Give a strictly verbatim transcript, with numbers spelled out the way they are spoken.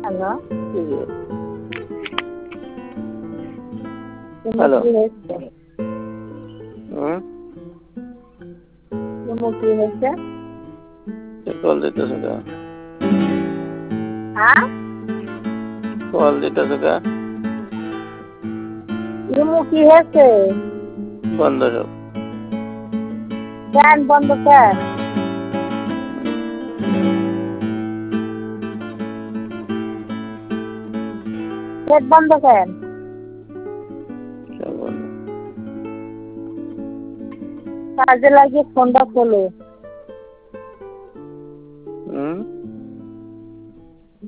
Hello hello কি হয়েছে? হুম তোমার কি হয়েছে? কল দিতেছে কা হ্যাঁ কল দিতেছে কা ইমু কি হয়েছে? বন্ধ সব ফ্যান বন্ধ ফ্যান গেট বন্ধ ফ্যান সব বন্ধ কাজে লাগিয়ে ফোনটা খোলো।